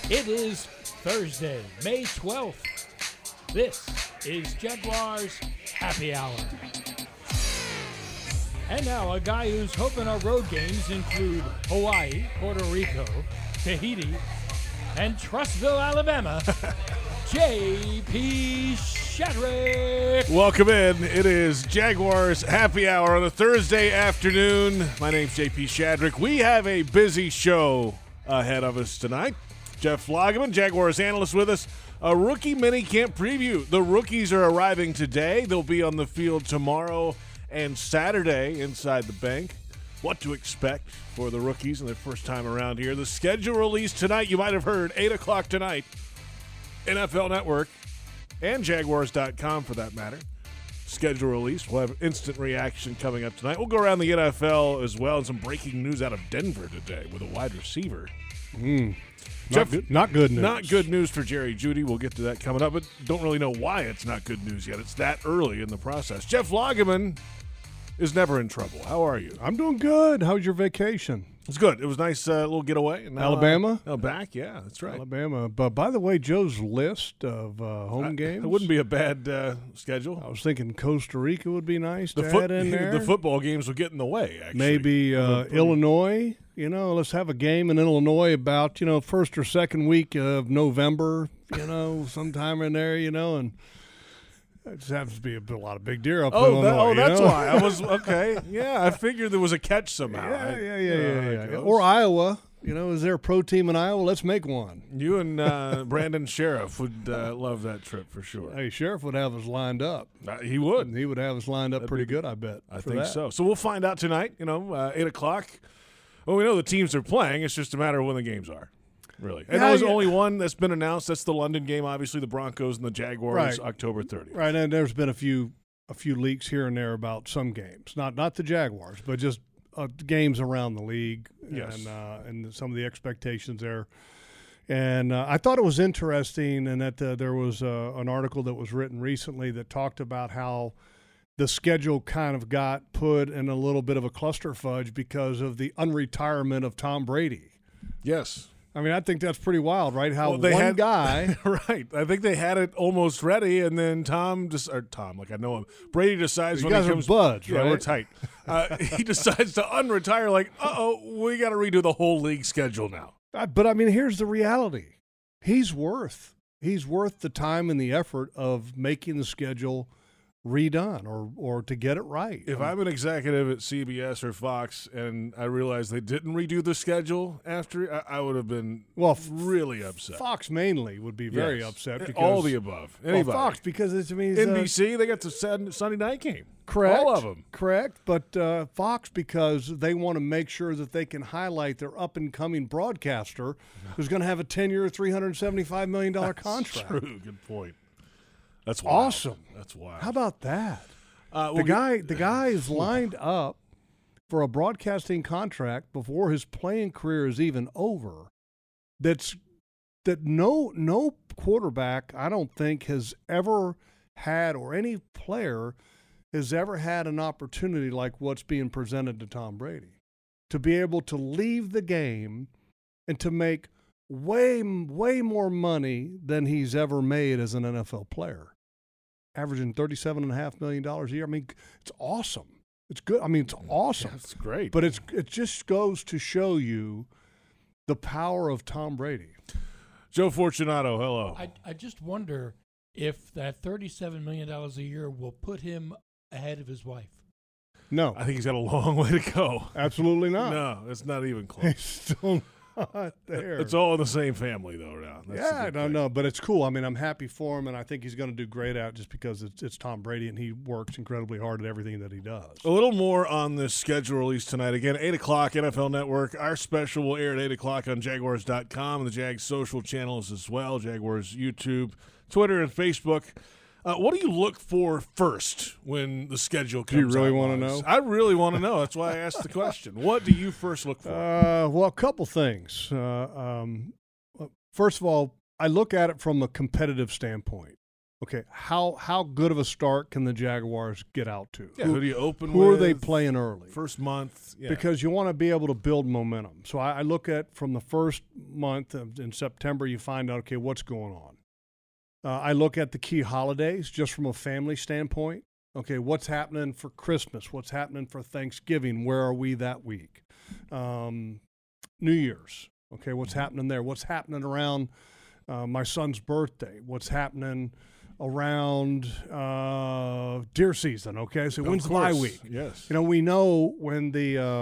It is Thursday, May 12th. This is Jaguars Happy Hour. And now a guy who's hoping our road games include Hawaii, Puerto Rico, Tahiti, and Trussville, Alabama, J.P. Shadrick. Welcome in. It is Jaguars Happy Hour on a Thursday afternoon. My name's J.P. Shadrick. We have a busy show ahead of us tonight. Jeff Lageman, Jaguars analyst, with us. A rookie minicamp preview. The rookies are arriving today. They'll be on the field tomorrow and Saturday inside the bank. What to expect for the rookies in their first time around here. The schedule released tonight. You might have heard 8 o'clock tonight. NFL Network and Jaguars.com for that matter. Schedule release. We'll have instant reaction coming up tonight. We'll go around the NFL as well and some breaking news out of Denver today with a wide receiver. Jeff, not good news. Not good news for Jerry Jeudy. We'll get to that coming up, but don't really know why it's not good news yet. It's that early in the process. Jeff Lageman is never in trouble. How are you? I'm doing good. How was your vacation? It's good. It was nice little getaway. And now, Alabama? Back, yeah, that's right. Alabama. But by the way, Joe's list of home games. It wouldn't be a bad schedule. I was thinking Costa Rica would be nice to add in there. The football games will get in the way, actually. Maybe Illinois. Let's have a game in Illinois about, first or second week of November, sometime in there, and it just happens to be a lot of big deer up in Illinois. That's why. I was, okay. Yeah, I figured there was a catch somehow. Yeah. Or Iowa. Is there a pro team in Iowa? Let's make one. You and Brandon Sheriff would love that trip for sure. Hey, Sheriff would have us lined up. He would. He would have us lined up pretty good, I bet. I think so. So we'll find out tonight, 8 o'clock. Well, we know the teams are playing. It's just a matter of when the games are, really. And there's only one that's been announced. That's the London game, obviously, the Broncos and the Jaguars, right. October 30th. Right, and there's been a few leaks here and there about some games. Not the Jaguars, but just games around the league. Yes. And some of the expectations there. And I thought it was interesting and that there was an article that was written recently that talked about how the schedule kind of got put in a little bit of a cluster fudge because of the unretirement of Tom Brady. Yes. I mean, I think that's pretty wild, right? How one guy. Right. I think they had it almost ready, and then I know him. Brady decides when he comes. Buds, yeah, right? We're tight. He decides to unretire, we got to redo the whole league schedule now. But, I mean, here's the reality. He's worth the time and the effort of making the schedule redone or to get it right. If I'm an executive at CBS or Fox and I realized they didn't redo the schedule after, I would have been really upset. Fox mainly would be very upset. Because, all the above. Anybody. Fox, because NBC, they got the Sunday night game. Correct. All of them. Correct. But Fox, because they want to make sure that they can highlight their up-and-coming broadcaster who's going to have a 10-year, $375 million contract. True. Good point. That's wild. Awesome. That's wild. How about that? The guy is lined up for a broadcasting contract before his playing career is even over. That no quarterback, I don't think, has ever had, or any player has ever had an opportunity like what's being presented to Tom Brady, to be able to leave the game and to make way more money than he's ever made as an NFL player. Averaging $37.5 million a year. I mean, it's awesome. It's good. I mean, it's awesome. That's great. But it just goes to show you the power of Tom Brady. Joe Fortunato, hello. I just wonder if that $37 million a year will put him ahead of his wife. No. I think he's got a long way to go. Absolutely not. No, it's not even close. He's still not there. It's all in the same family, though, now. No, but it's cool. I mean, I'm happy for him, and I think he's going to do great out just because it's Tom Brady, and he works incredibly hard at everything that he does. A little more on the schedule release tonight. Again, 8 o'clock, NFL Network. Our special will air at 8 o'clock on Jaguars.com and the Jags social channels as well, Jaguars YouTube, Twitter, and Facebook. What do you look for first when the schedule comes out? Do you really want to know? I really want to know. That's why I asked the question. What do you first look for? Well, a couple things. First of all, I look at it from a competitive standpoint. Okay, how good of a start can the Jaguars get out to? Yeah, who do you open who with? Who are they playing early? First month. Yeah. Because you want to be able to build momentum. So I look at from the first month in September, you find out, okay, what's going on. I look at the key holidays just from a family standpoint. Okay, what's happening for Christmas? What's happening for Thanksgiving? Where are we that week? New Year's. Okay, what's happening there? What's happening around my son's birthday? What's happening around deer season? Okay, so when's the bye week? Yes. We know when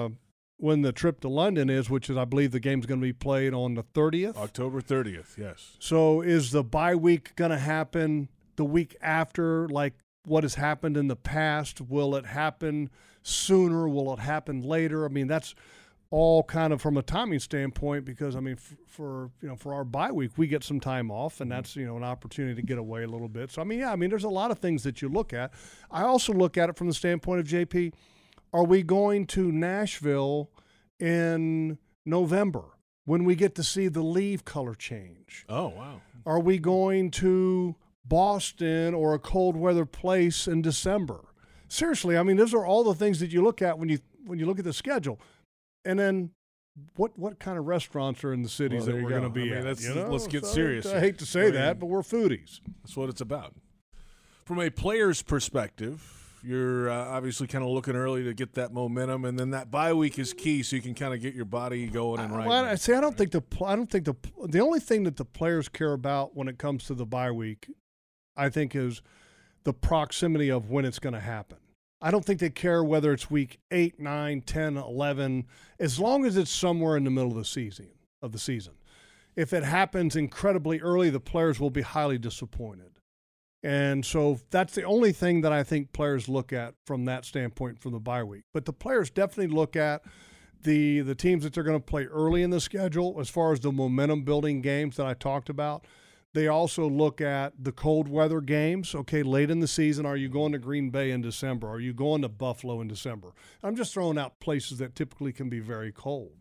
the trip to London is, which is, I believe, the game's going to be played on the 30th. October 30th, yes. So is the bye week going to happen the week after, like what has happened in the past? Will it happen sooner? Will it happen later? I mean, that's all kind of from a timing standpoint, because I mean, for our bye week, we get some time off, and that's an opportunity to get away a little bit. So I mean, there's a lot of things that you look at. I also look at it from the standpoint of JP. Are we going to Nashville in November when we get to see the leaf color change? Oh wow! Are we going to Boston or a cold weather place in December? Seriously, I mean, those are all the things that you look at when you look at the schedule. And then what kind of restaurants are in the cities that we're going to be at? Let's get serious. I hate to say that, but we're foodies. That's what it's about. From a player's perspective, you're obviously kind of looking early to get that momentum, and then that bye week is key, so you can kind of get your body going and right. I don't think the only thing that the players care about when it comes to the bye week, I think, is the proximity of when it's going to happen. I don't think they care whether it's week 8, 9, 10, 11, as long as it's somewhere in the middle of the season. If it happens incredibly early, the players will be highly disappointed. And so that's the only thing that I think players look at from that standpoint from the bye week. But the players definitely look at the teams that they're going to play early in the schedule as far as the momentum-building games that I talked about. They also look at the cold weather games. Okay, late in the season, are you going to Green Bay in December? Are you going to Buffalo in December? I'm just throwing out places that typically can be very cold.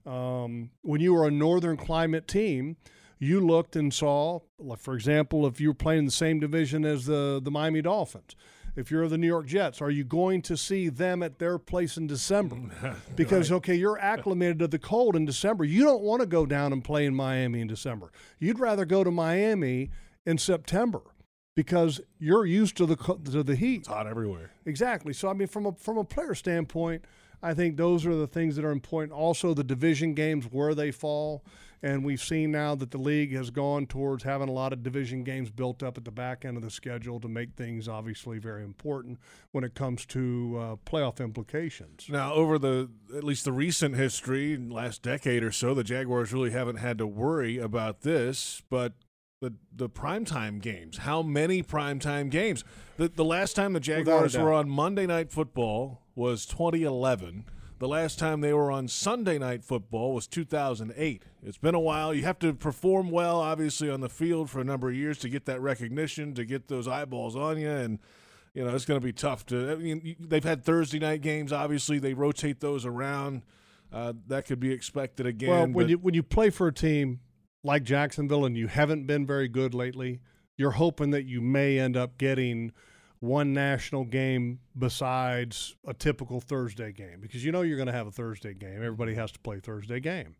When you were a northern climate team, you looked and saw, like, for example, if you were playing in the same division as the Miami Dolphins, if you're the New York Jets, are you going to see them at their place in December? Because, okay, you're acclimated to the cold in December. You don't want to go down and play in Miami in December. You'd rather go to Miami in September because you're used to the heat. It's hot everywhere. Exactly. So, I mean, from a player standpoint, I think those are the things that are important. Also, the division games, where they fall. And we've seen now that the league has gone towards having a lot of division games built up at the back end of the schedule to make things obviously very important when it comes to playoff implications. Now, over at least the recent history, last decade or so, the Jaguars really haven't had to worry about this, but the primetime games, how many primetime games? The last time the Jaguars were on Monday Night Football was 2011. The last time they were on Sunday Night Football was 2008. It's been a while. You have to perform well, obviously, on the field for a number of years to get that recognition, to get those eyeballs on you, and it's going to be tough to. I mean, they've had Thursday night games. Obviously, they rotate those around. That could be expected again. Well, when you play for a team like Jacksonville and you haven't been very good lately, you're hoping that you may end up getting one national game besides a typical Thursday game, because you're going to have a Thursday game. Everybody has to play Thursday game.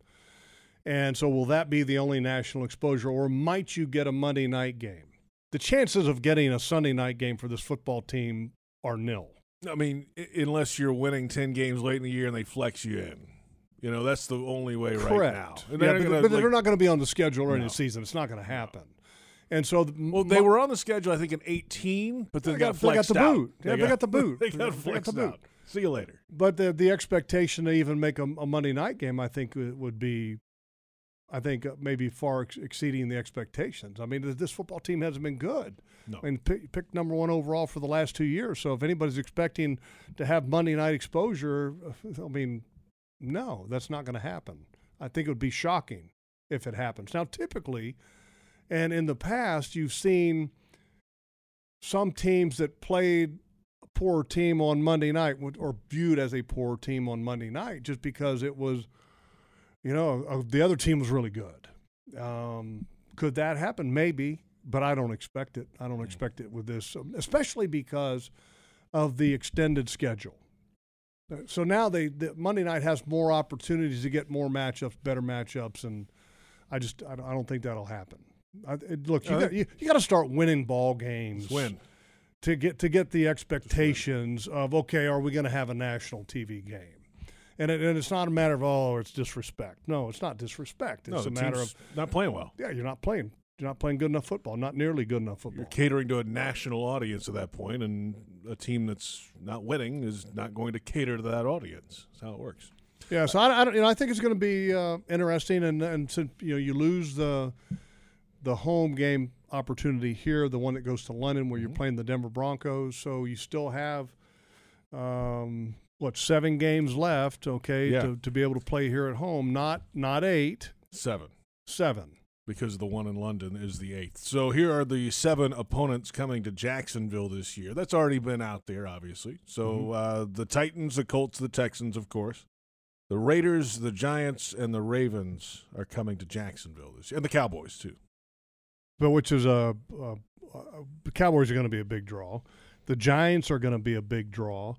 And so will that be the only national exposure, or might you get a Monday night game? The chances of getting a Sunday night game for this football team are nil. I mean, unless you're winning 10 games late in the year and they flex you in. That's the only way right now. And they're not going to be on the schedule during the season. It's not going to happen. And so, they were on the schedule, I think, in 18, but then they got flexed the out. boot. Yeah, they got the boot. They got flexed out. See you later. But the expectation to even make a Monday night game, I think, would be, maybe far exceeding the expectations. I mean, this football team hasn't been good. No. I mean, picked number one overall for the last 2 years. So if anybody's expecting to have Monday night exposure, I mean, no, that's not going to happen. I think it would be shocking if it happens. Now, typically, and in the past, you've seen some teams that played a poor team on Monday night or viewed as a poor team on Monday night just because it was, the other team was really good. Could that happen? Maybe. but I don't expect it. I don't expect it with this, especially because of the extended schedule. So now the Monday night has more opportunities to get more matchups, better matchups, and I don't think that'll happen. Look, you got to start winning ball games. To get the expectations of, okay, are we going to have a national TV game? And it's not a matter of, it's disrespect. No, it's not disrespect. It's a matter of not playing well. Yeah, you're not playing good enough football, not nearly good enough football. You're catering to a national audience at that point, and a team that's not winning is not going to cater to that audience. That's how it works. Yeah, so I think it's going to be interesting, and since you lose the home game opportunity here, the one that goes to London where you're playing the Denver Broncos, so you still have 7 games left, to be able to play here at home, not 8. 7. Because the one in London is the 8th. So here are the 7 opponents coming to Jacksonville this year. That's already been out there, obviously. So the Titans, the Colts, the Texans, of course. The Raiders, the Giants, and the Ravens are coming to Jacksonville this year. And the Cowboys, too. But which is the Cowboys are going to be a big draw. The Giants are going to be a big draw.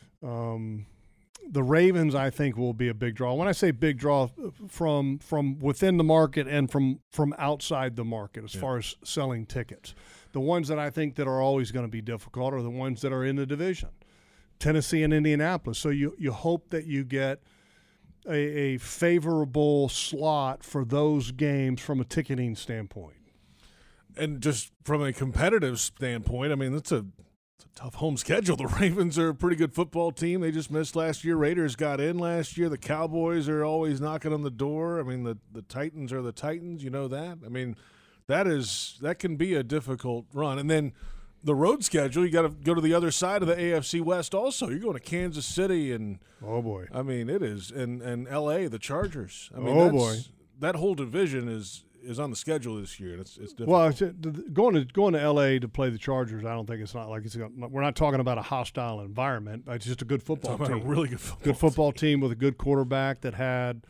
The Ravens, I think, will be a big draw. When I say big draw, from within the market and from outside the market as far as selling tickets. The ones that I think that are always going to be difficult are the ones that are in the division, Tennessee and Indianapolis. So you hope that you get a favorable slot for those games from a ticketing standpoint. And just from a competitive standpoint, I mean, it's a tough home schedule. The Ravens are a pretty good football team. They just missed last year. Raiders got in last year. The Cowboys are always knocking on the door. I mean, the Titans are the Titans. You know that? I mean, that can be a difficult run. And then the road schedule, you got to go to the other side of the AFC West also. You're going to Kansas City and – oh, boy. I mean, it is. And L.A., the Chargers. I mean, boy. That whole division is on the schedule this year. It's difficult. Well, going to L.A. to play the Chargers, I don't think it's not like we're not talking about a hostile environment. It's just a good football team. A really good football team with a good quarterback that had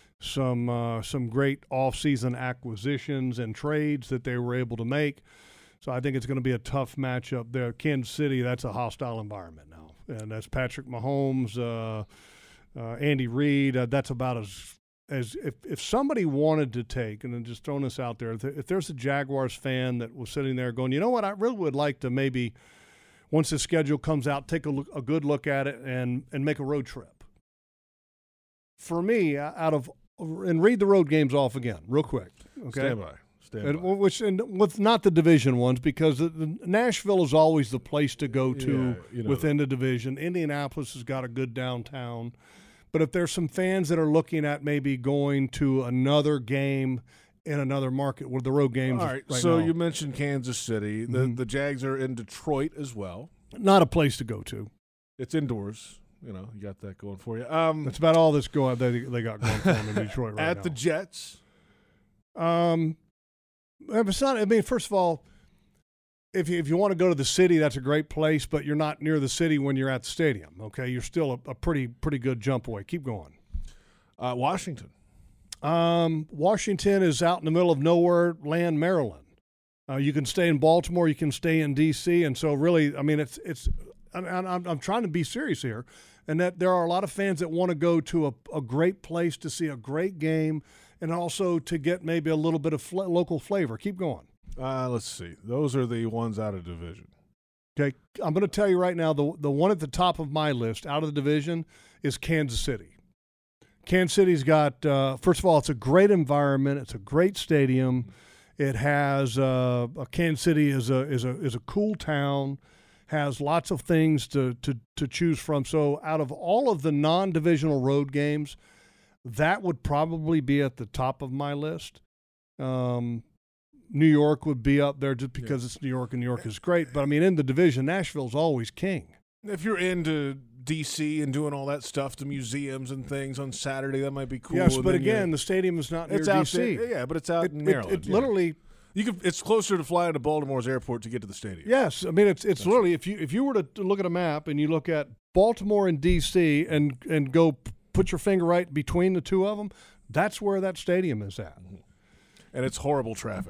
some great off-season acquisitions and trades that they were able to make. So I think it's going to be a tough matchup there. Kansas City, that's a hostile environment now, and that's Patrick Mahomes, Andy Reid. That's about as if somebody wanted to take, and then just throwing this out there, if there's a Jaguars fan that was sitting there going, you know what, I really would like to maybe, once the schedule comes out, take a good look at it and make a road trip. For me, and read the road games off again, real quick. Okay? Stand by. And with not the division ones, because Nashville is always the place to go to within the division. Indianapolis has got a good downtown. But if there's some fans that are looking at maybe going to another game in another market where the road games all right, so you mentioned Kansas City. The Jags are in Detroit as well. Not a place to go to. It's indoors. You got that going for you. That's about all that's going they got going for them in Detroit right now. At the Jets. It's not. I mean, first of all, if you want to go to the city, that's a great place, but you're not near the city when you're at the stadium. Okay, you're still a pretty good jump away. Keep going. Washington. Washington is out in the middle of nowhere land, Maryland. You can stay in Baltimore, you can stay in D.C., and so really, I mean, I'm trying to be serious here, and that there are a lot of fans that want to go to a great place to see a great game, and also to get maybe a little bit of local flavor. Keep going. Let's see. Those are the ones out of division. Okay, I'm going to tell you right now, the one at the top of my list out of the division is Kansas City. Kansas City's got, first of all, it's a great environment. It's a great stadium. It has Kansas City is a cool town, has lots of things to choose from. So out of all of the non-divisional road games, that would probably be at the top of my list. New York would be up there just because it's New York, and New York is great. But, I mean, in the division, Nashville's always king. If you're into D.C. and doing all that stuff, the museums and things on Saturday, that might be cool. Yes, but again, the stadium is not near D.C. Yeah, but it's out in Maryland. It literally – it's closer to flying to Baltimore's airport to get to the stadium. Yes, I mean, it's literally – if you were to look at a map and you look at Baltimore and D.C. and go put your finger right between the two of them, that's where that stadium is at. And it's horrible traffic.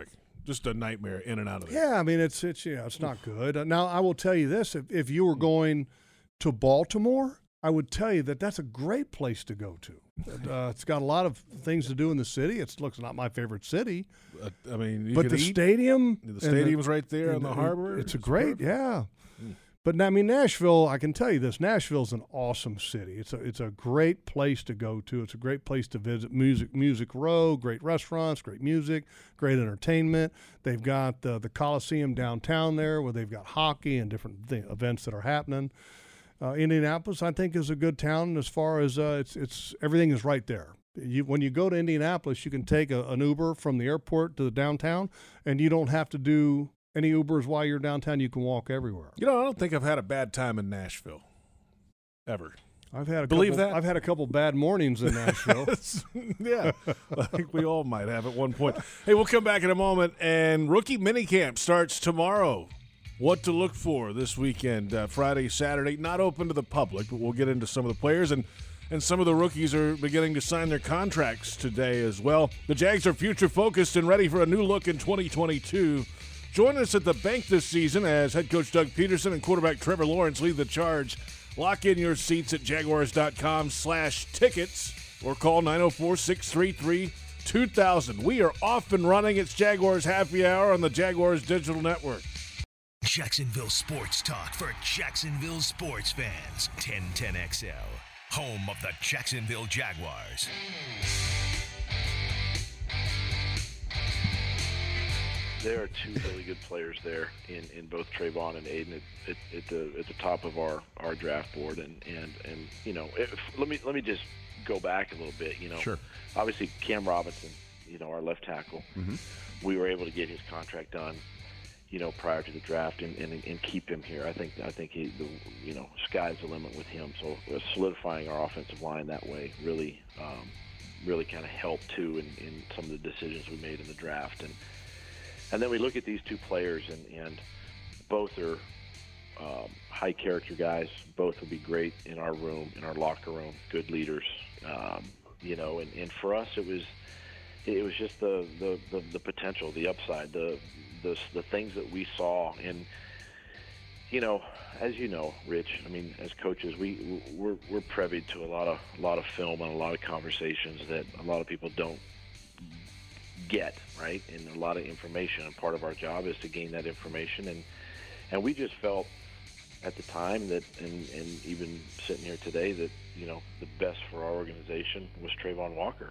just a nightmare in and out of there. Yeah, I mean it's not good. Now I will tell you this: if you were going to Baltimore, I would tell you that's a great place to go to. It's got a lot of things to do in the city. It looks not my favorite city. I mean, but the stadium, the stadium's right there on the harbor. It's a great, yeah. But I mean, Nashville, I can tell you this: Nashville's an awesome city. It's a great place to go to. It's a great place to visit. Music Row, great restaurants, great music, great entertainment. They've got the Coliseum downtown there, where they've got hockey and different events that are happening. Indianapolis, I think, is a good town as far as it's everything is right there. When you go to Indianapolis, you can take an Uber from the airport to the downtown, and you don't have to do any Ubers while you're downtown. You can walk everywhere. I don't think I've had a bad time in Nashville, ever. I've had a couple bad mornings in Nashville. Yeah, I think we all might have at one point. Hey, we'll come back in a moment, and rookie minicamp starts tomorrow. What to look for this weekend, Friday, Saturday, not open to the public, but we'll get into some of the players, and some of the rookies are beginning to sign their contracts today as well. The Jags are future-focused and ready for a new look in 2022. Join us at the bank this season as head coach Doug Peterson and quarterback Trevor Lawrence lead the charge. Lock in your seats at jaguars.com/tickets or call 904-633-2000. We are off and running. It's Jaguars Happy Hour on the Jaguars Digital Network. Jacksonville Sports Talk for Jacksonville sports fans. 1010XL, home of the Jacksonville Jaguars. There are two really good players there in both Trayvon and Aiden at the top of our draft board, and let me just go back a little bit. Sure. Obviously Cam Robinson, our left tackle, we were able to get his contract done, prior to the draft and keep him here. I think he, sky's the limit with him. So solidifying our offensive line that way really kind of helped too in some of the decisions we made in the draft. And then we look at these two players, and both are high character guys. Both would be great in our room, in our locker room, good leaders. And for us, it was just the potential, the upside, the things that we saw. And as you know, Rich, I mean, as coaches, we're privy to a lot of film and a lot of conversations that a lot of people don't get, right? And a lot of information, and part of our job is to gain that information. And we just felt at the time that, and even sitting here today, that the best for our organization was Trayvon Walker.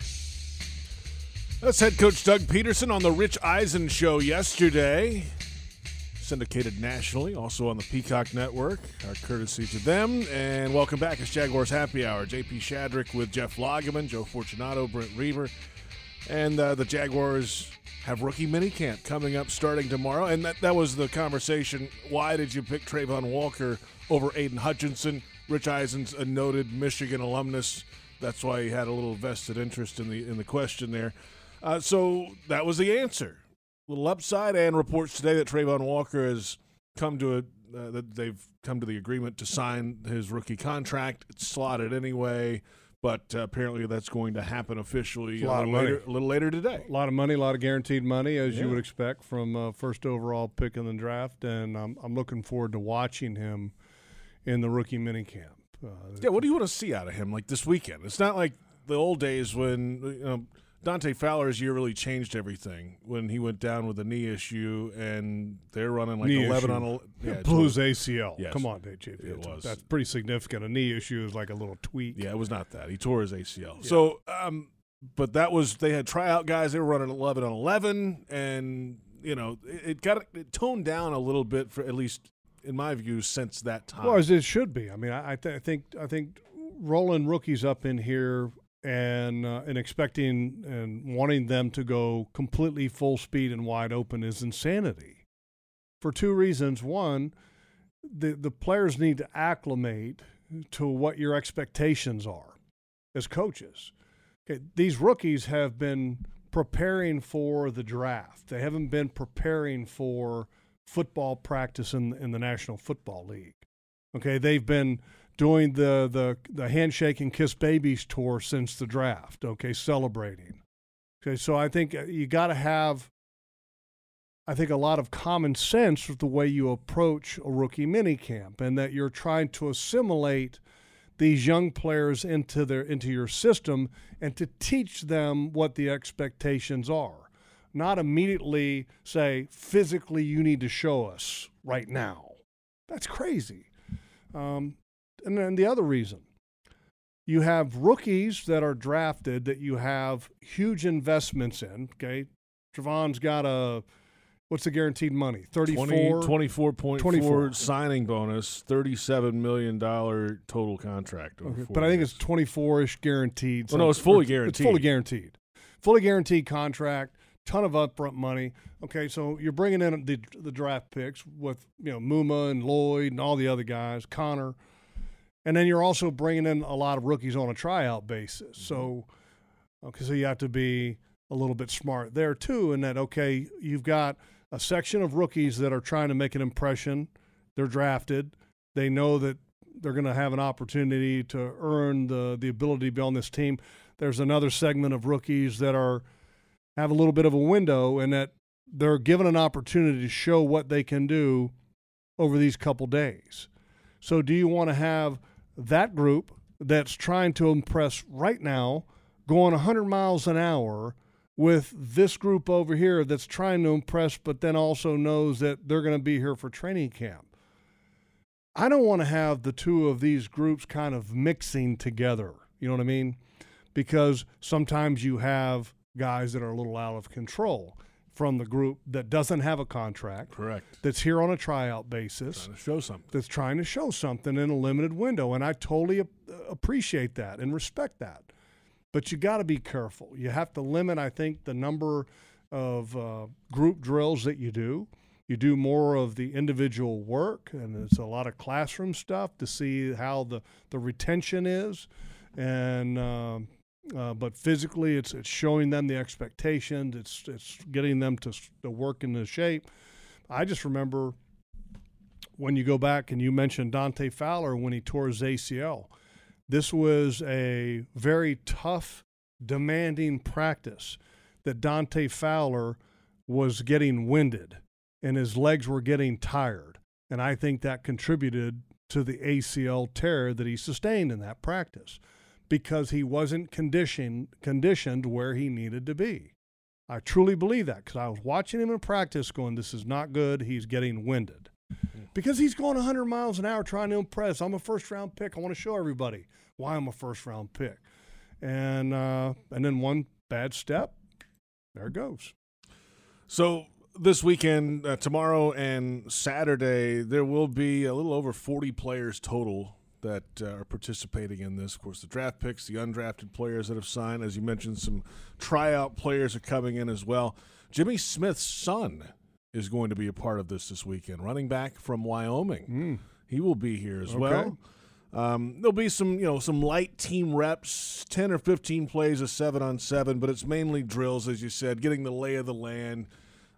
That's head coach Doug Peterson on the Rich Eisen Show yesterday. Syndicated nationally, also on the Peacock Network. Our courtesy to them. And welcome back. It's Jaguars Happy Hour. JP Shadrick with Jeff Lageman, Joe Fortunato, Brent Reaver. And the Jaguars have rookie minicamp coming up starting tomorrow. And that was the conversation. Why did you pick Trayvon Walker over Aiden Hutchinson? Rich Eisen's a noted Michigan alumnus. That's why he had a little vested interest in the question there. So that was the answer. Little upside, and reports today that Trayvon Walker has come to that they've come to the agreement to sign his rookie contract. It's slotted anyway, but apparently that's going to happen officially a little later today. A lot of money, a lot of guaranteed money, as you would expect from first overall pick in the draft, and I'm looking forward to watching him in the rookie minicamp. What do you want to see out of him like this weekend? It's not like the old days when Dante Fowler's year really changed everything when he went down with a knee issue, and they're running like knee 11 issue. on a blew his ACL. Yes. Come on, JP. It was. That's pretty significant. A knee issue is like a little tweak. Yeah, it was not that. He tore his ACL. Yeah. So, but that was, they had tryout guys. They were running 11 on 11, and it toned down a little bit, for at least in my view, since that time. Well, as it should be. I mean, I think rolling rookies up in here and expecting and wanting them to go completely full speed and wide open is insanity for two reasons. One, the players need to acclimate to what your expectations are as coaches. Okay, these rookies have been preparing for the draft. They haven't been preparing for football practice in the National Football League. Okay, they've been doing the handshake and kiss babies tour since the draft, okay, celebrating. Okay, so I think you got to have I think, a lot of common sense with the way you approach a rookie minicamp, and that you're trying to assimilate these young players into your system and to teach them what the expectations are. Not immediately say, physically, you need to show us right now. That's crazy. And then the other reason, you have rookies that are drafted that you have huge investments in, okay? Trevon's got what's the guaranteed money? 24.4 signing bonus, $37 million total contract. Okay, but I think it's 24-ish guaranteed. Oh, no, it's fully guaranteed. It's fully guaranteed. Fully guaranteed contract, ton of upfront money. Okay, so you're bringing in the draft picks with, Muma and Lloyd and all the other guys, Connor. And then you're also bringing in a lot of rookies on a tryout basis. So you have to be a little bit smart there too, in that, okay, you've got a section of rookies that are trying to make an impression. They're drafted. They know that they're going to have an opportunity to earn the ability to be on this team. There's another segment of rookies that have a little bit of a window, and that they're given an opportunity to show what they can do over these couple days. So do you want to have that group that's trying to impress right now going 100 miles an hour with this group over here that's trying to impress but then also knows that they're going to be here for training camp? I don't want to have the two of these groups kind of mixing together. You know what I mean? Because sometimes you have guys that are a little out of control from the group that doesn't have a contract. Correct. That's here on a tryout basis. Trying to show something. That's trying to show something in a limited window. And I totally appreciate that and respect that. But you got to be careful. You have to limit, I think, the number of group drills that you do. You do more of the individual work, and it's a lot of classroom stuff to see how the retention is. And but physically, it's showing them the expectations. It's getting them to work in the shape. I just remember when you go back and you mentioned Dante Fowler when he tore his ACL. This was a very tough, demanding practice that Dante Fowler was getting winded and his legs were getting tired. And I think that contributed to the ACL tear that he sustained in that practice, because he wasn't conditioned where he needed to be. I truly believe that, because I was watching him in practice going, this is not good. He's getting winded. Because he's going 100 miles an hour trying to impress. I'm a first-round pick. I want to show everybody why I'm a first-round pick. And then one bad step, there it goes. So this weekend, tomorrow and Saturday, there will be a little over 40 players total that are participating in this. Of course, the draft picks, the undrafted players that have signed. As you mentioned, some tryout players are coming in as well. Jimmy Smith's son is going to be a part of this weekend, running back from Wyoming. He will be here as well. There'll be some light team reps, 10 or 15 plays of 7-on-7, but it's mainly drills, as you said, getting the lay of the land.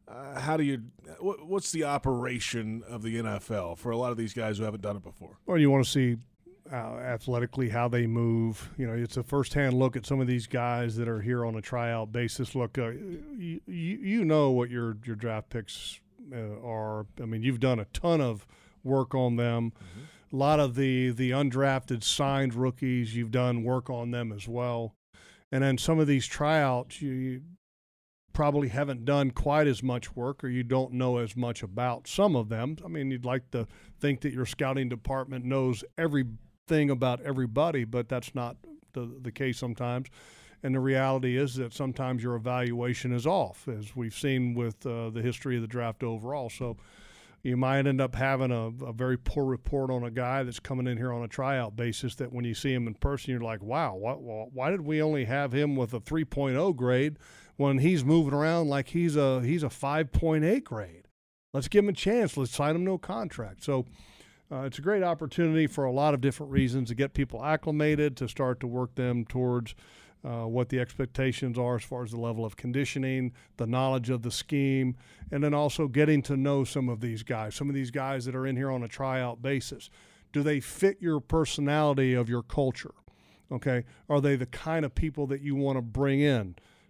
What's the operation of the NFL for a lot of these guys who haven't done it before? Well, you want to see athletically how they move. It's a firsthand look at some of these guys that are here on a tryout basis. Look, you know what your draft picks are. I mean, you've done a ton of work on them. A lot of the undrafted signed rookies, you've done work on them as well. And then some of these tryouts, you probably haven't done quite as much work, or you don't know as much about some of them. I mean, you'd like to think that your scouting department knows everything about everybody, but that's not the case sometimes. And the reality is that sometimes your evaluation is off, as we've seen with the history of the draft overall. So you might end up having a very poor report on a guy that's coming in here on a tryout basis that when you see him in person, you're like, wow, why did we only have him with a 3.0 grade when he's moving around like he's a 5.8 grade? Let's give him a chance. Let's sign him to a contract. So it's a great opportunity for a lot of different reasons to get people acclimated, to start to work them towards what the expectations are as far as the level of conditioning, the knowledge of the scheme, and then also getting to know some of these guys that are in here on a tryout basis. Do they fit your personality of your culture? Okay. Are they the kind of people that you want to bring in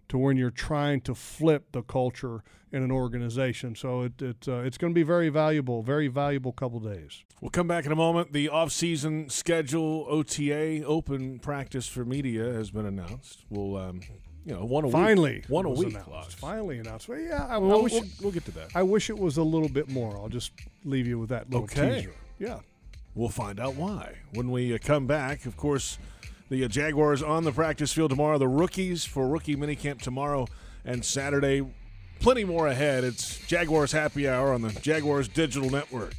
to when you're trying to flip the culture in an organization. So it's going to be very valuable couple days. We'll come back in a moment. The off-season schedule, OTA, open practice for media, has been announced. We'll, one a week. One a week. Finally announced. Well, yeah, we'll get to that. I wish it was a little bit more. I'll just leave you with that little teaser. Yeah. We'll find out why when we come back. Of course, the Jaguars on the practice field tomorrow. The rookies for rookie minicamp tomorrow and Saturday. Plenty more ahead. It's Jaguars Happy Hour on the Jaguars Digital Network.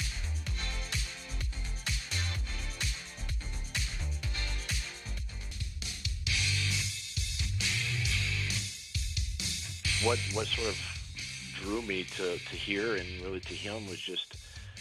What sort of drew me to here and really to him was just,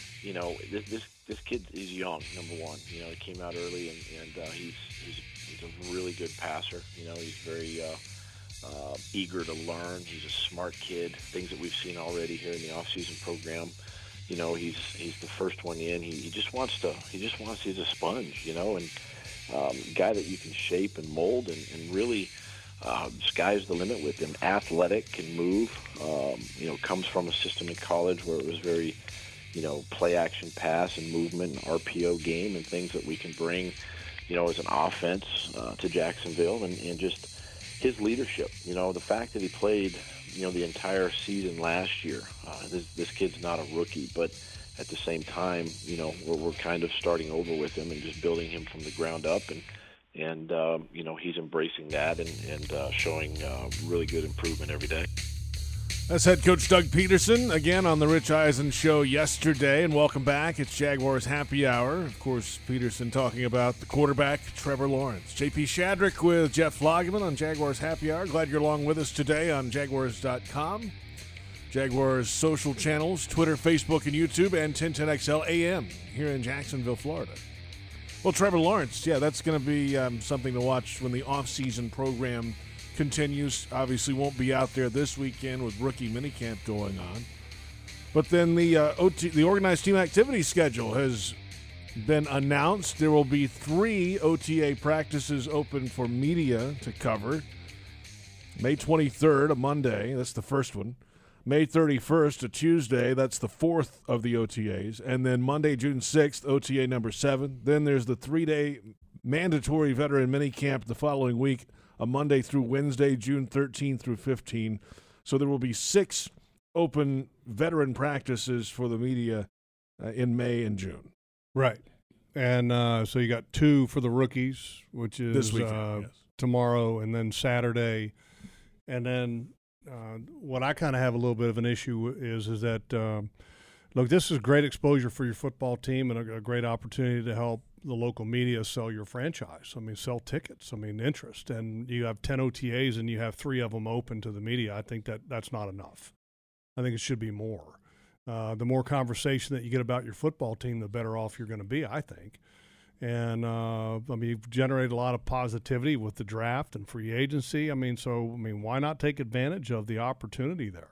this kid is young, number one. He came out early and he's a really good passer. He's very eager to learn. He's a smart kid. Things that we've seen already here in the off-season program. He's the first one in. He just wants to. He's a sponge. And guy that you can shape and mold and really. Sky's the limit with him. Athletic, can move. Comes from a system in college where it was very, play action pass and movement and RPO game and things that we can bring, as an offense to Jacksonville and just his leadership. The fact that he played, the entire season last year. This kid's not a rookie, but at the same time, we're kind of starting over with him and just building him from the ground up and he's embracing that and showing really good improvement every day. That's head coach Doug Peterson, again on the Rich Eisen Show yesterday, and welcome back. It's Jaguars Happy Hour. Of course, Peterson talking about the quarterback, Trevor Lawrence. JP Shadrick with Jeff Lageman on Jaguars Happy Hour. Glad you're along with us today on Jaguars.com. Jaguars social channels, Twitter, Facebook, and YouTube, and 1010XL AM here in Jacksonville, Florida. Well, Trevor Lawrence, that's going to be something to watch when the off-season program continues. Obviously won't be out there this weekend with rookie minicamp going on. But then the organized team activity schedule has been announced. There will be 3 OTA practices open for media to cover. May 23rd, a Monday, that's the first one. May 31st, a Tuesday, that's the 4th of the OTAs. And then Monday, June 6th, OTA number 7. Then there's the 3-day mandatory veteran minicamp the following week, a Monday through Wednesday, June 13 through 15. So there will be 6 open veteran practices for the media in May and June. Right. And so you got 2 for the rookies, which is this weekend, yes. Tomorrow and then Saturday. And then what I kind of have a little bit of an issue is that, look, this is great exposure for your football team and a great opportunity to help the local media sell your franchise. I mean, sell tickets. I mean, interest. And you have 10 OTAs and you have 3 of them open to the media. I think that's not enough. I think it should be more. The more conversation that you get about your football team, the better off you're going to be, I think. And, you've generated a lot of positivity with the draft and free agency. Why not take advantage of the opportunity there?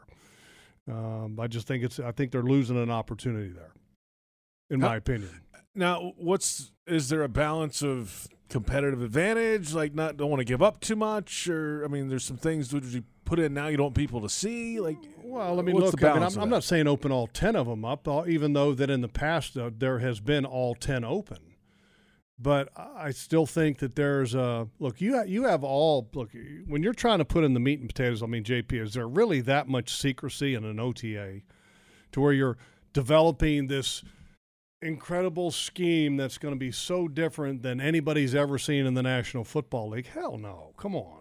I think they're losing an opportunity there, in my opinion. Now, is there a balance of competitive advantage? Like, don't want to give up too much? Or, there's some things that you put in now you don't want people to see? Like, well, I'm not saying open all 10 of them up, even though that in the past there has been all 10 open. But I still think that there's you have when you're trying to put in the meat and potatoes, JP, is there really that much secrecy in an OTA to where you're developing this incredible scheme that's going to be so different than anybody's ever seen in the National Football League? Hell no. Come on.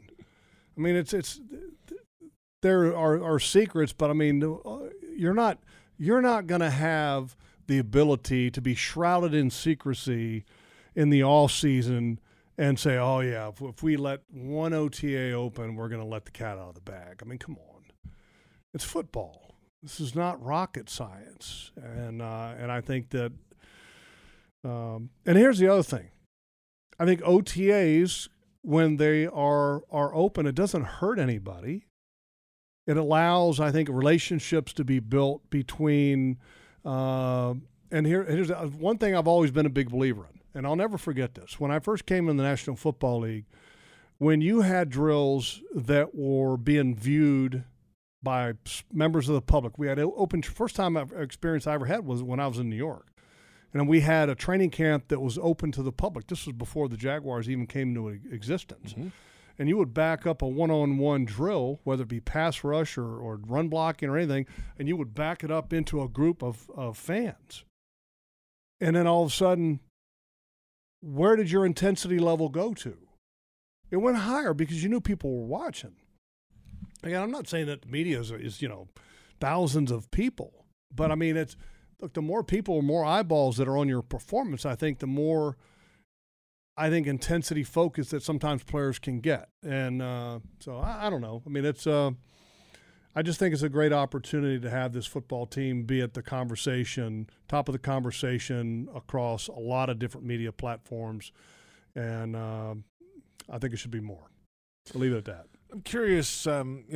There are secrets, but you're not going to have the ability to be shrouded in secrecy in the off season and say, oh yeah, if we let one OTA open, we're going to let the cat out of the bag. Come on, it's football. This is not rocket science, and I think that. And here's the other thing, I think OTAs, when they are open, it doesn't hurt anybody. It allows, I think, relationships to be built between. And here's one thing I've always been a big believer in. And I'll never forget this. When I first came in the National Football League, when you had drills that were being viewed by members of the public, we had open. First time experience I ever had was when I was in New York. And we had a training camp that was open to the public. This was before the Jaguars even came into existence. Mm-hmm. And you would back up a one-on-one drill, whether it be pass rush or run blocking or anything, and you would back it up into a group of fans. And then all of a sudden, where did your intensity level go to? It went higher because you knew people were watching. Again, I'm not saying that the media is thousands of people. But, I mean, look, the more people, more eyeballs that are on your performance, I think the more – intensity focus that sometimes players can get. And so I don't know. I mean, I just think it's a great opportunity to have this football team be at the conversation, top of the conversation across a lot of different media platforms. And I think it should be more. I'll leave it at that. I'm curious,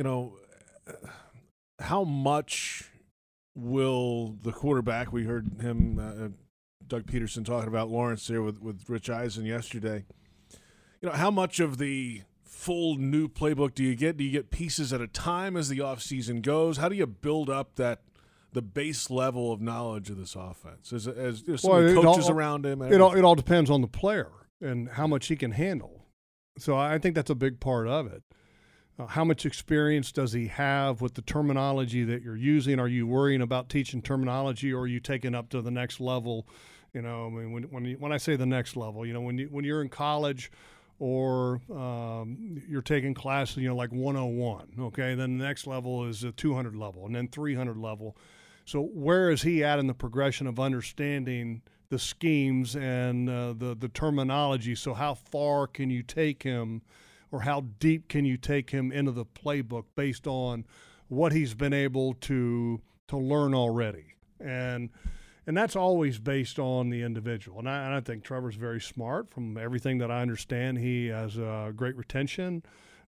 how much will the quarterback, we heard him, Doug Peterson talking about Lawrence there with Rich Eisen yesterday. How much of the full new playbook do you get? Do you get pieces at a time as the offseason goes? How do you build up the base level of knowledge of this offense? As some coaches around him? It all depends on the player and how much he can handle. So I think that's a big part of it. How much experience does he have with the terminology that you're using? Are you worrying about teaching terminology, or are you taking up to the next level? I mean, when I say the next level, when you're in college or you're taking classes, like 101, okay, then the next level is a 200 level and then 300 level. So where is he at in the progression of understanding the schemes and the terminology? So how far can you take him, or how deep can you take him into the playbook based on what he's been able to learn already? And that's always based on the individual. And I think Trevor's very smart. From everything that I understand, he has great retention.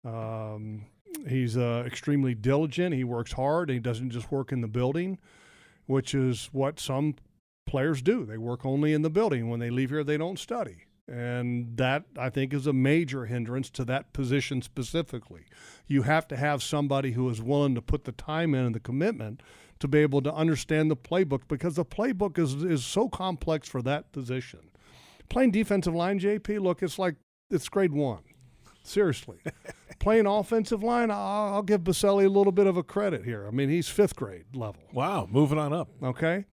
He's extremely diligent. He works hard. He doesn't just work in the building, which is what some players do. They work only in the building. When they leave here, they don't study. And that, I think, is a major hindrance to that position specifically. You have to have somebody who is willing to put the time in and the commitment to be able to understand the playbook, because the playbook is so complex for that position. Playing defensive line, JP, look, it's grade 1. Seriously. Playing offensive line, I'll give Baselli a little bit of a credit here. I mean, he's 5th grade level. Wow, moving on up. Okay.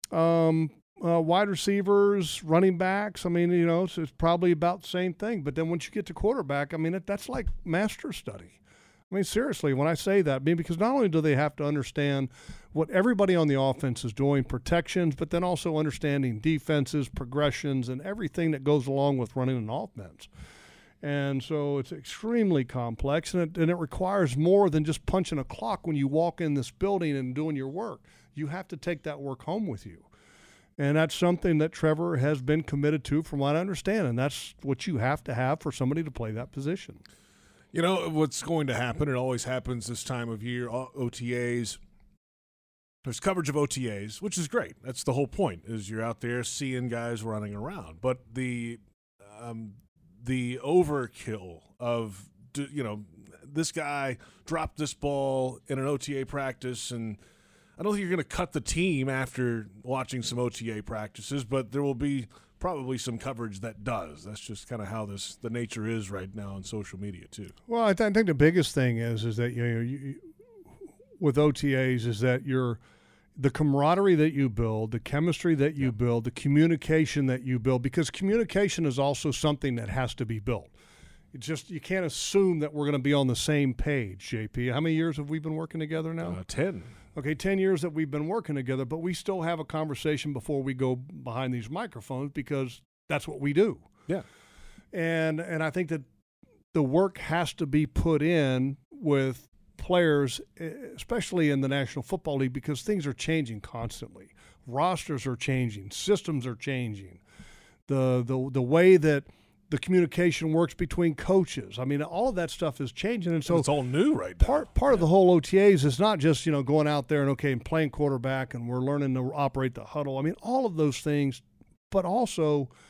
Wide receivers, running backs, I mean, it's probably about the same thing. But then once you get to quarterback, I mean, that's like master study. I mean, seriously, when I say that, because not only do they have to understand what everybody on the offense is doing, protections, but then also understanding defenses, progressions, and everything that goes along with running an offense. And so it's extremely complex, and it requires more than just punching a clock when you walk in this building and doing your work. You have to take that work home with you. And that's something that Trevor has been committed to, from what I understand, and that's what you have to have for somebody to play that position. What's going to happen, it always happens this time of year, OTAs. There's coverage of OTAs, which is great. That's the whole point, is you're out there seeing guys running around. But the overkill of, this guy dropped this ball in an OTA practice, and I don't think you're going to cut the team after watching some OTA practices, but there will be probably some coverage that does. That's just kind of how the nature is right now on social media too. Well, I think the biggest thing is that you with OTAs is that the camaraderie that you build, the chemistry that you build, the communication that you build, because communication is also something that has to be built. It's just, you can't assume that we're going to be on the same page, JP. How many years have we been working together now? 10. Okay, 10 years that we've been working together, but we still have a conversation before we go behind these microphones, because that's what we do. Yeah. And I think that the work has to be put in with players, especially in the National Football League, because things are changing constantly. Rosters are changing. Systems are changing. The way that the communication works between coaches. I mean, all of that stuff is changing. And so it's all new right now. Part of the whole OTAs is not just, going out there and playing quarterback, and we're learning to operate the huddle. I mean, all of those things, but also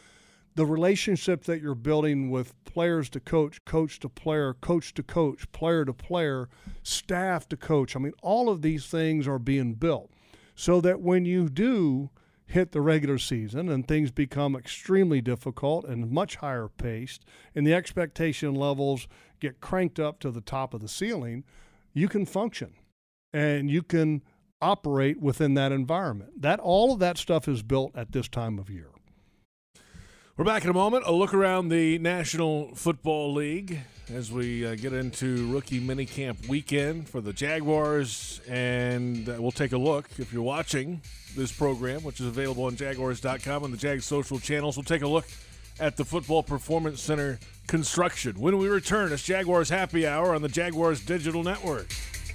the relationship that you're building with players to coach, coach to player, coach to coach, player to player, staff to coach. I mean, all of these things are being built so that when you do hit the regular season and things become extremely difficult and much higher paced and the expectation levels get cranked up to the top of the ceiling, you can function and you can operate within that environment. All of that stuff is built at this time of year. We're back in a moment. A look around the National Football League as we get into rookie minicamp weekend for the Jaguars. And we'll take a look. If you're watching this program, which is available on Jaguars.com and the Jag social channels, we'll take a look at the Football Performance Center construction. When we return, it's Jaguars Happy Hour on the Jaguars Digital Network.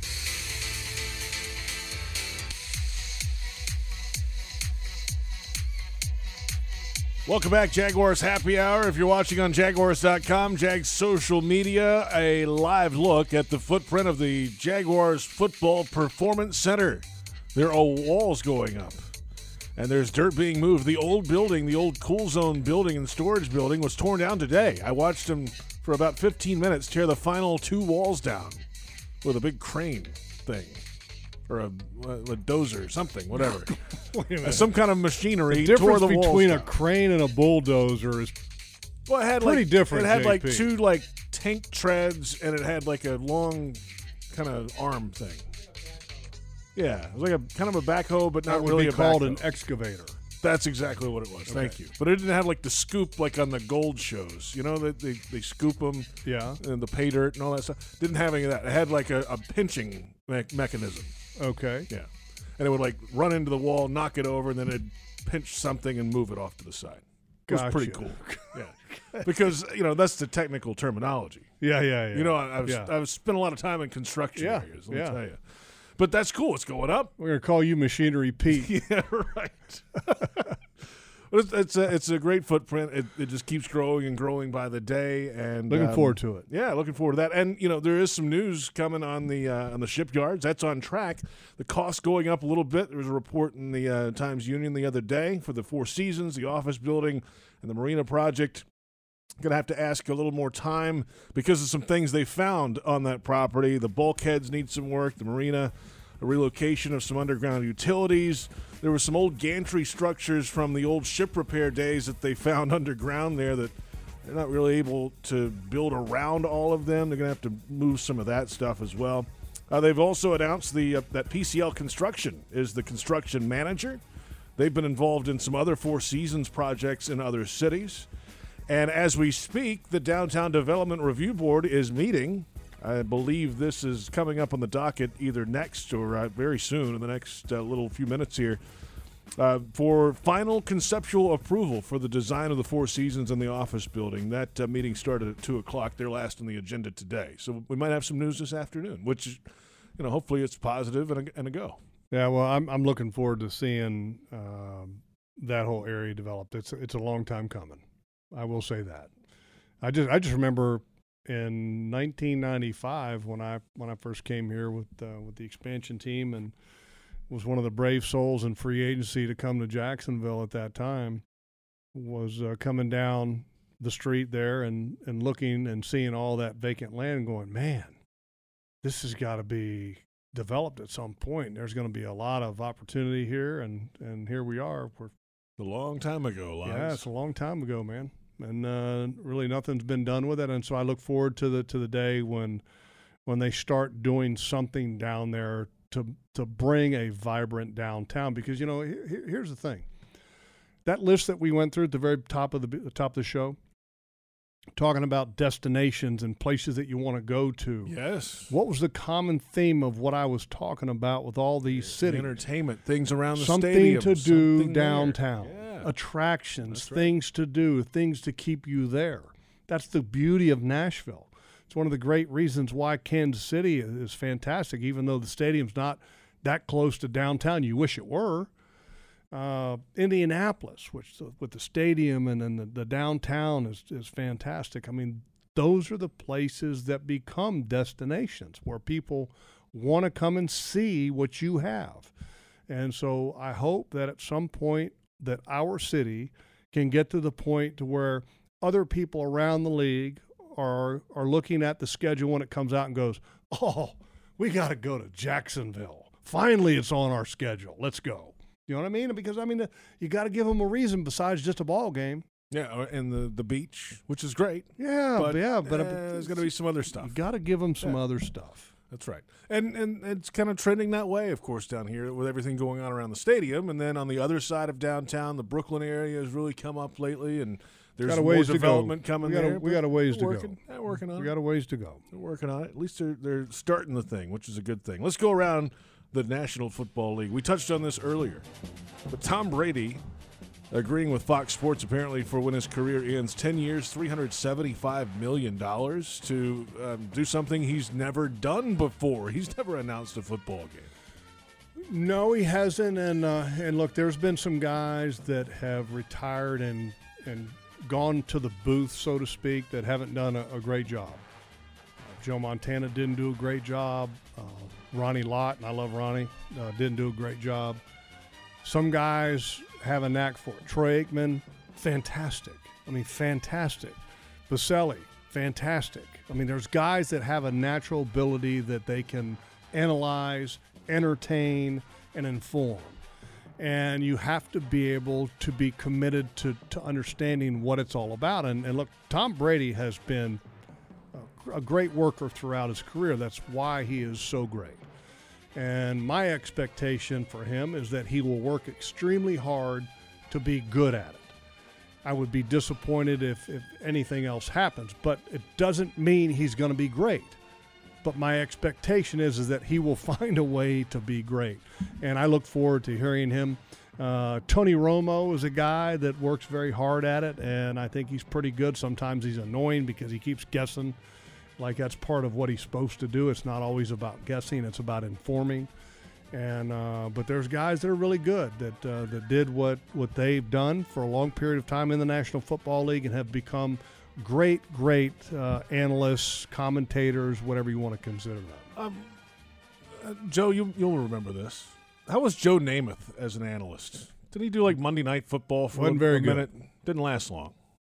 Welcome back, Jaguars Happy Hour. If you're watching on Jaguars.com, Jags social media, a live look at the footprint of the Jaguars Football Performance Center. There are walls going up, and there's dirt being moved. The old building, the old Cool Zone building and storage building was torn down today. I watched them for about 15 minutes tear the final 2 walls down with a big crane thing. Or a dozer, something, whatever. Some kind of machinery. The difference tore the between walls a crane and a bulldozer is it had pretty different. It had JP. like 2 tank treads, and it had like a long kind of arm thing. Yeah, it was like a kind of a backhoe, but not that really would be a called backhoe. an excavator. That's exactly what it was. Okay. Thank you. But it didn't have like the scoop like on the gold shows. You know, they scoop them. Yeah. And the pay dirt and all that stuff. Didn't have any of that. It had like a pinching mechanism. Okay. Yeah. And it would like run into the wall, knock it over, and then it'd pinch something and move it off to the side. It was pretty cool. Yeah. Because, that's the technical terminology. Yeah. I've spent a lot of time in construction areas, let me tell you. But that's cool. It's going up. We're going to call you Machinery Pete. Yeah, right. It's a great footprint. It just keeps growing and growing by the day. And looking forward to it. Yeah, looking forward to that. And there is some news coming on the shipyards. That's on track. The cost going up a little bit. There was a report in the Times Union the other day for the Four Seasons, the office building, and the marina project. Going to have to ask a little more time because of some things they found on that property. The bulkheads need some work. The marina, a relocation of some underground utilities. There were some old gantry structures from the old ship repair days that they found underground there that they're not really able to build around all of them. They're going to have to move some of that stuff as well. They've also announced that PCL Construction is the construction manager. They've been involved in some other Four Seasons projects in other cities. And as we speak, the Downtown Development Review Board is meeting. I believe this is coming up on the docket either next or very soon in the next little few minutes here for final conceptual approval for the design of the Four Seasons and the office building. That meeting started at 2 o'clock. They're last on the agenda today. So we might have some news this afternoon, which, hopefully it's positive and a go. Yeah, well, I'm looking forward to seeing that whole area developed. It's a long time coming. I will say that. I just remember in 1995 when I first came here with the expansion team and was one of the brave souls in free agency to come to Jacksonville at that time, was coming down the street there and looking and seeing all that vacant land and going, man, this has got to be developed at some point. There's going to be a lot of opportunity here, and here we are. We're a long time ago, Lance. Yeah, it's a long time ago, man. And really nothing's been done with it. And so I look forward to the day when they start doing something down there to bring a vibrant downtown. Because, here's the thing. That list that we went through at the very top of the show, talking about destinations and places that you want to go to. Yes. What was the common theme of what I was talking about with all these cities? Entertainment, things around the something stadium. To do downtown. Yeah. Attractions, things to do, things to keep you there. That's the beauty of Nashville. It's one of the great reasons why Kansas City is fantastic, even though the stadium's not that close to downtown. You wish it were. Indianapolis, which with the stadium and then the downtown is fantastic. I mean, those are the places that become destinations where people want to come and see what you have. And so I hope that at some point that our city can get to the point to where other people around the league are looking at the schedule when it comes out and goes, oh, we got to go to Jacksonville. Finally, it's on our schedule. Let's go. You know what I mean? Because, you got to give them a reason besides just a ball game. Yeah, and the beach, which is great. Yeah, but there's going to be some other stuff. You got to give them some other stuff. That's right. And it's kind of trending that way, of course, down here with everything going on around the stadium. And then on the other side of downtown, the Brooklyn area has really come up lately, and there's more development coming there. We got a ways to go. We're working on it. We got a ways to go. We're working on it. At least they're starting the thing, which is a good thing. Let's go around the National Football League. We touched on this earlier, but Tom Brady agreeing with Fox Sports apparently for when his career ends, 10 years, $375 million to do something he's never done before. He's never announced a football game. No, he hasn't. And look, there's been some guys that have retired and gone to the booth, so to speak, that haven't done a great job. Joe Montana didn't do a great job. Ronnie Lott, and I love Ronnie, didn't do a great job. Some guys have a knack for it. Troy Aikman, fantastic. Fantastic. Baselli, fantastic. There's guys that have a natural ability that they can analyze, entertain, and inform. And you have to be able to be committed to understanding what it's all about. And look, Tom Brady has been a great worker throughout his career. That's why he is so great. And my expectation for him is that he will work extremely hard to be good at it. I would be disappointed if anything else happens, but it doesn't mean he's going to be great. But my expectation is that he will find a way to be great. And I look forward to hearing him. Tony Romo is a guy that works very hard at it, and I think he's pretty good. Sometimes he's annoying because he keeps guessing. Like that's part of what he's supposed to do. It's not always about guessing. It's about informing. And but there's guys that are really good that did what they've done for a long period of time in the National Football League and have become great analysts, commentators, whatever you want to consider them. Joe, you'll remember this. How was Joe Namath as an analyst? Did he do like Monday Night Football for a minute? Didn't last long.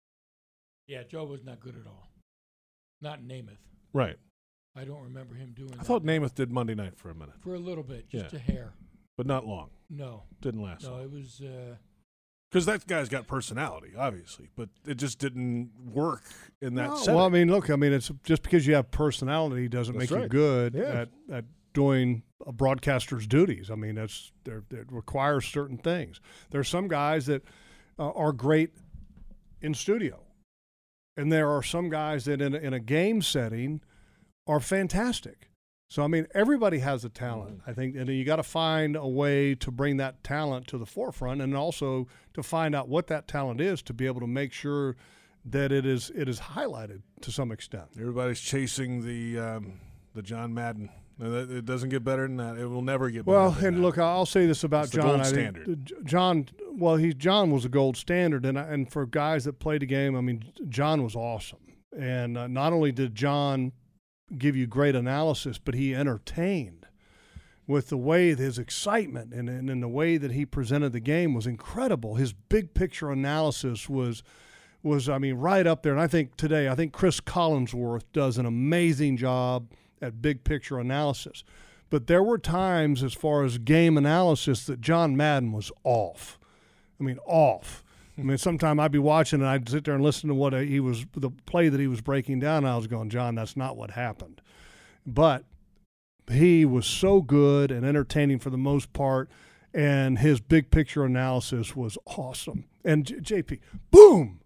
Yeah, Joe was not good at all. Not Namath. Right. I don't remember him doing that. I thought Namath did Monday night for a minute. For a little bit, just a hair. But not long. No. Didn't last long. No, it was... Because that guy's got personality, obviously, but it just didn't work in that setting. Well, look, it's just because you have personality doesn't make you good at doing a broadcaster's duties. It requires certain things. There's some guys that are great in studio. And there are some guys that in a game setting are fantastic. So, everybody has a talent, I think, and you got to find a way to bring that talent to the forefront and also to find out what that talent is to be able to make sure that it is highlighted to some extent. Everybody's chasing the John Madden. It doesn't get better than that. It will never get better than that. Look, I'll say this about it's John. The gold standard. John was a gold standard, and for guys that played the game, John was awesome. And not only did John give you great analysis, but he entertained with the way his excitement and the way that he presented the game was incredible. His big picture analysis was right up there. And I think Chris Collinsworth does an amazing job at big picture analysis. But there were times as far as game analysis that John Madden was off. Off. Sometime I'd be watching and I'd sit there and listen to what the play that he was breaking down, and I was going, John, that's not what happened. But he was so good and entertaining for the most part, and his big picture analysis was awesome. And JP, boom!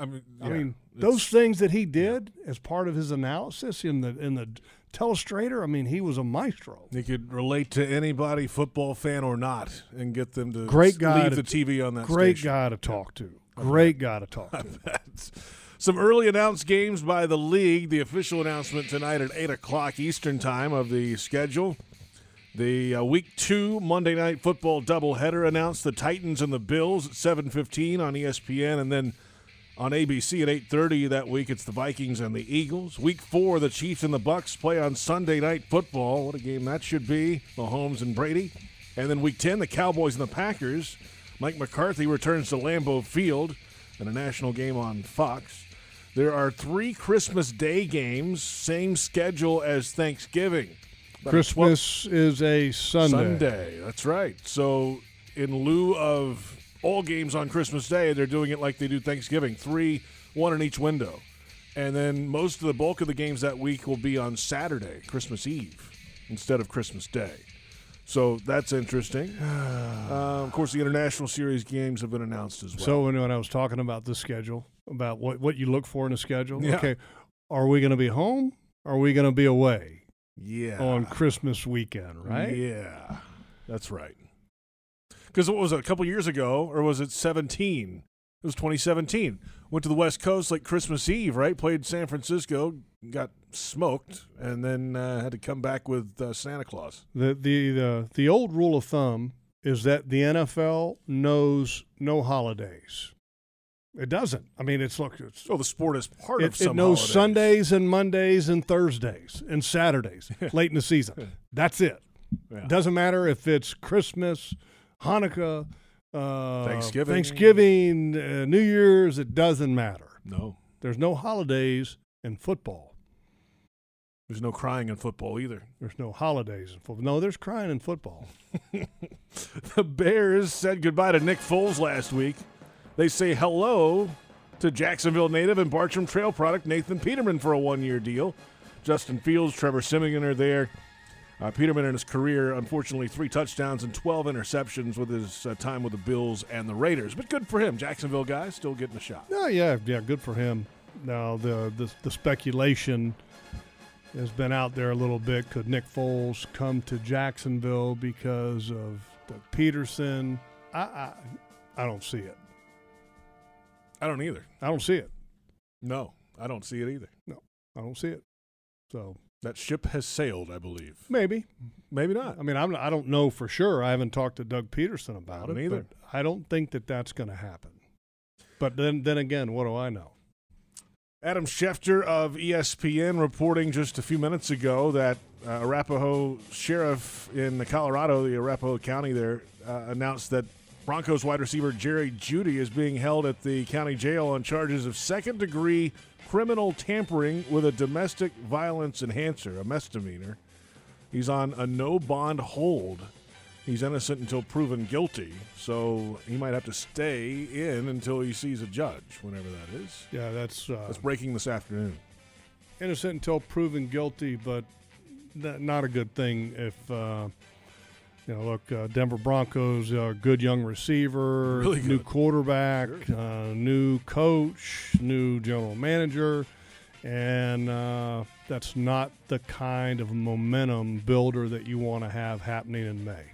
Those things that he did as part of his analysis in the telestrator, he was a maestro. He could relate to anybody, football fan or not, and get them to leave the TV on that great station. Guy to talk to. Great guy to talk to. Some early announced games by the league. The official announcement tonight at 8 o'clock Eastern time of the schedule. The Week 2 Monday Night Football doubleheader announced. The Titans and the Bills at 7:15 on ESPN, and then on ABC at 8:30 that week, it's the Vikings and the Eagles. Week 4, the Chiefs and the Bucks play on Sunday Night Football. What a game that should be, Mahomes and Brady. And then Week 10, the Cowboys and the Packers. Mike McCarthy returns to Lambeau Field. and a national game on Fox. There are 3 Christmas Day games, same schedule as Thanksgiving. Christmas is a Sunday. Sunday, that's right. So in lieu of all games on Christmas Day, they're doing it like they do Thanksgiving, 3, 1 in each window. And then most of the bulk of the games that week will be on Saturday, Christmas Eve, instead of Christmas Day. So that's interesting. Of course, the International Series games have been announced as well. So when I was talking about the schedule, about what you look for in a schedule, Yeah. okay, are we going to be home? Or are we going to be away on Yeah. Christmas weekend, right? Yeah, that's right. Because what was it, a couple years ago, or was it 17? It was 2017. Went to the West Coast like Christmas Eve, right? Played San Francisco, got smoked, and then had to come back with Santa Claus. The old rule of thumb is that the NFL knows no holidays. It doesn't. I mean, it's So the sport is part of some it knows holidays. Sundays and Mondays and Thursdays and Saturdays late in the season. That's it. Yeah. Doesn't matter if it's Christmas, Hanukkah, Thanksgiving. New Year's. It doesn't matter. No. There's no holidays in football. There's no crying in football either. There's no holidays in football. No, there's crying in football. The Bears said goodbye to Nick Foles last week. They say hello to Jacksonville native and Bartram Trail product Nathan Peterman for a 1-year deal. Justin Fields, Trevor Siemian are there. Peterman in his career, unfortunately, 3 touchdowns and 12 interceptions with his time with the Bills and the Raiders. But good for him. Jacksonville guy still getting a shot. Oh, yeah, good for him. Now, the speculation has been out there a little bit. Could Nick Foles come to Jacksonville because of Doug Peterson? I don't see it. I don't either. I don't see it. No, I don't see it either. No, I don't see it. So That ship has sailed, I believe. maybe. Maybe not. I mean, I don't know for sure. I haven't talked to Doug Peterson about I don't it. either. But I don't think that that's going to happen. But then again, what do I know? Adam Schefter of ESPN reporting just a few minutes ago that Arapahoe Sheriff in Colorado, the Arapahoe County there, announced that Broncos wide receiver Jerry Jeudy is being held at the county jail on charges of second-degree criminal tampering with a domestic violence enhancer, a misdemeanor. He's on a no-bond hold. He's innocent until proven guilty, so he might have to stay in until he sees a judge, whenever that is. Yeah, that's breaking this afternoon. innocent until proven guilty, but not a good thing if Denver Broncos, good young receiver, Really good. new quarterback, new coach, new general manager, and that's not the kind of momentum builder that you want to have happening in May.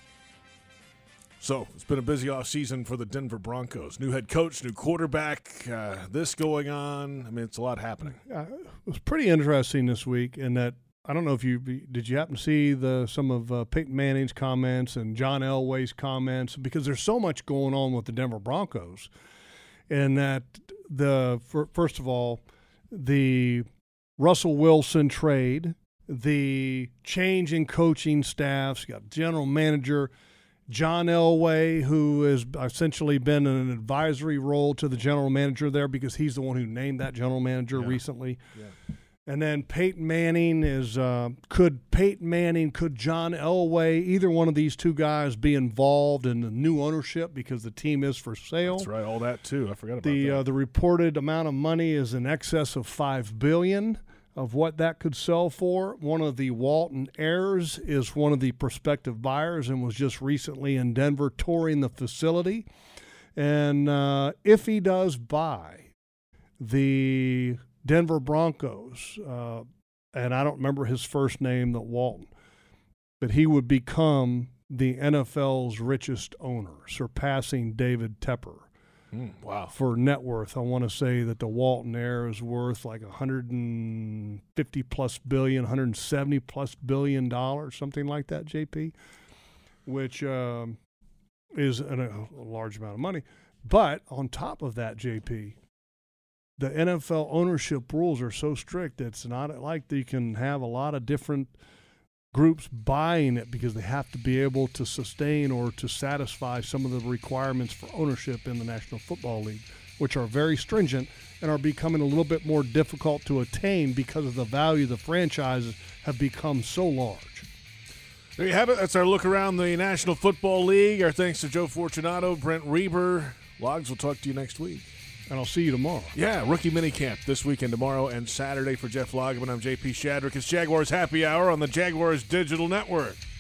So it's been a busy offseason for the Denver Broncos. New head coach, new quarterback, this going on. I mean, it's a lot happening. It was pretty interesting this week in that I don't know if did you happen to see some of Peyton Manning's comments and John Elway's comments, because there's so much going on with the Denver Broncos, and that first of all, the Russell Wilson trade, the change in coaching staffs, you got general manager John Elway, who has essentially been in an advisory role to the general manager there because he's the one who named that general manager recently. Yeah. And then Peyton Manning could John Elway, either one of these two guys, be involved in the new ownership because the team is for sale? That's right, all that too. I forgot about that. The reported amount of money is in excess of $5 billion of what that could sell for. One of the Walton heirs is one of the prospective buyers and was just recently in Denver touring the facility. And if he does buy the Denver Broncos, and I don't remember his first name, that Walton, but he would become the NFL's richest owner, surpassing David Tepper. Wow. For net worth, I want to say that the Walton heir is worth like $150+ billion, $170+ billion, something like that, JP, which is a large amount of money. But on top of that, JP, the NFL ownership rules are so strict that it's not like you can have a lot of different groups buying it because they have to be able to sustain or to satisfy some of the requirements for ownership in the National Football League. which are very stringent and are becoming a little bit more difficult to attain because of the value the franchises have become so large. There you have it. That's our look around the National Football League. Our thanks to Joe Fortunato, Brent Reber. Logs, we'll talk to you next week. And I'll see you tomorrow. Yeah, rookie minicamp this weekend, tomorrow and Saturday. For Jeff Lageman, I'm JP Shadrick. It's Jaguars Happy Hour on the Jaguars Digital Network.